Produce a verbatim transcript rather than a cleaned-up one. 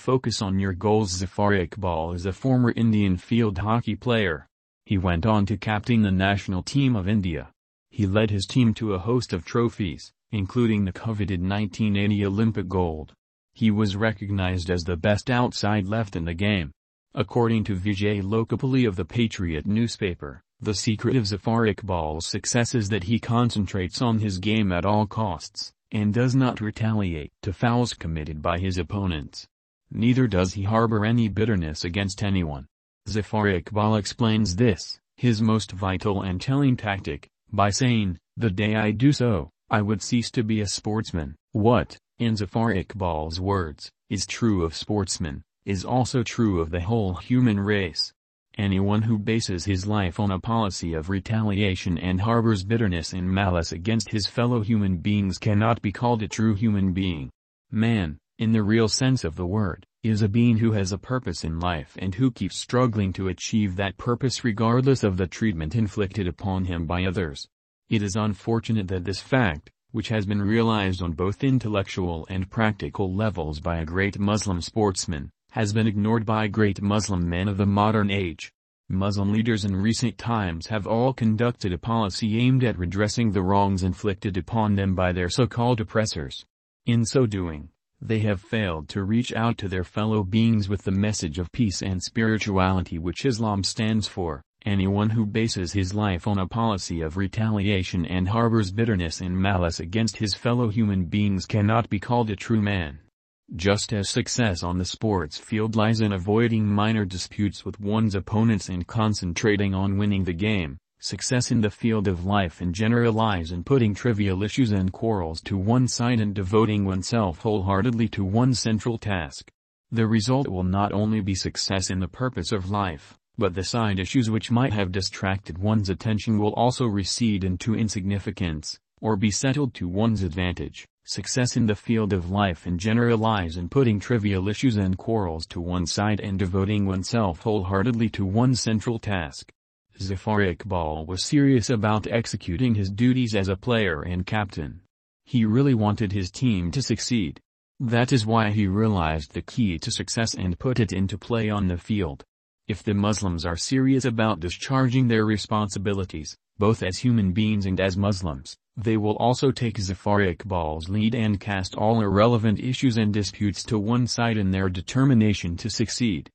Focus on your goals. Zafar Iqbal is a former Indian field hockey player. He went on to captain the national team of India. He led his team to a host of trophies, including the coveted nineteen eighty Olympic gold. He was recognized as the best outside left in the game. According to Vijay Lokapally of the Patriot newspaper, the secret of Zafar Iqbal's success is that he concentrates on his game at all costs, and does not retaliate to fouls committed by his opponents. Neither does he harbor any bitterness against anyone. Zafar Iqbal explains this, his most vital and telling tactic, by saying, "The day I do so, I would cease to be a sportsman." What, in Zafar Iqbal's words, is true of sportsmen, is also true of the whole human race. Anyone who bases his life on a policy of retaliation and harbors bitterness and malice against his fellow human beings cannot be called a true human being. Man, in the real sense of the word, is a being who has a purpose in life and who keeps struggling to achieve that purpose regardless of the treatment inflicted upon him by others. It is unfortunate that this fact, which has been realized on both intellectual and practical levels by a great Muslim sportsman, has been ignored by great Muslim men of the modern age. Muslim leaders in recent times have all conducted a policy aimed at redressing the wrongs inflicted upon them by their so-called oppressors. In so doing, they have failed to reach out to their fellow beings with the message of peace and spirituality which Islam stands for. Anyone who bases his life on a policy of retaliation and harbors bitterness and malice against his fellow human beings cannot be called a true man. Just as success on the sports field lies in avoiding minor disputes with one's opponents and concentrating on winning the game, success in the field of life in general lies in putting trivial issues and quarrels to one side and devoting oneself wholeheartedly to one central task. The result will not only be success in the purpose of life, but the side issues which might have distracted one's attention will also recede into insignificance, or be settled to one's advantage. Success in the field of life in general lies in putting trivial issues and quarrels to one side and devoting oneself wholeheartedly to one central task. Zafar Iqbal was serious about executing his duties as a player and captain. He really wanted his team to succeed. That is why he realized the key to success and put it into play on the field. If the Muslims are serious about discharging their responsibilities, both as human beings and as Muslims, they will also take Zafar Iqbal's lead and cast all irrelevant issues and disputes to one side in their determination to succeed.